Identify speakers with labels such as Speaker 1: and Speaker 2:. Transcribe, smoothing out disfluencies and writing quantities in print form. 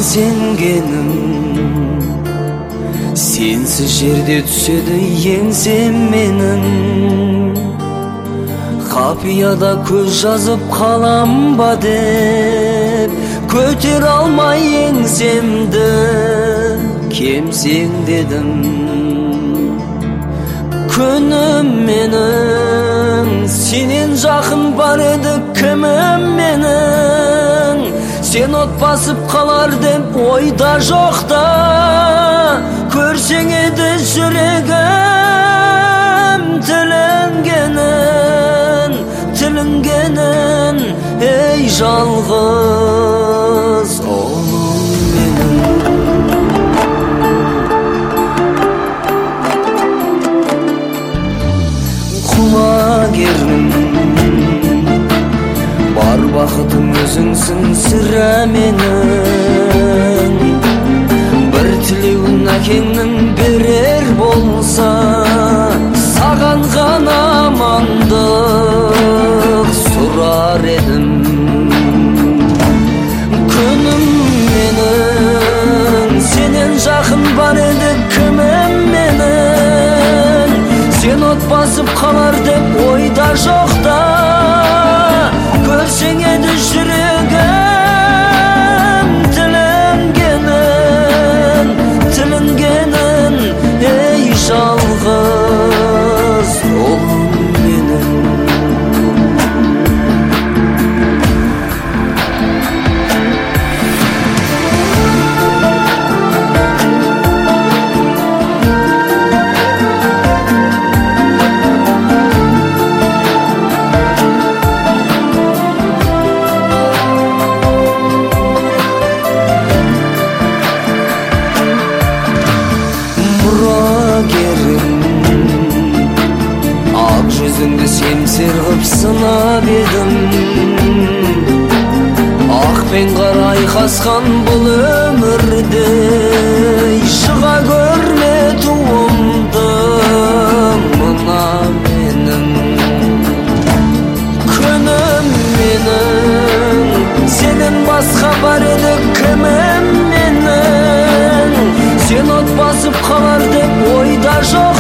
Speaker 1: сенгенім, сенсіз жерде түседі еңсем менің. Қапияда көз жазып қалам ба деп, көтер алмай еңсемді кемсең дедім. Күнім менің, сенен жақын бар еді кімім менің. Сен от басып қалар деп ойда жоқта, көрсең еді жүрегім тілінгенін, ей жалғыз ұлым менің. Құлагерім, бар бақытым өзіңсің сірә менің. Бір тілеуін әкеңнің берер болса, саған ғана амандық сұрар едім. Күнім менің, сенен жақын бар еді кімім менің. Сен от басып қалар деп ойда жоқта, көрсең еді жүрегім тілінгенін, ей жалғыз ұлым менің. Ақ жүзіңді семсер ғып сынап едім. Ақ пен қара айқасқан бұл өмірде, шыға көрме туымды мына менің. Күнім менің, сенен басқа бар еді кімім менің. Сен от басып қалар деп ойда жоқ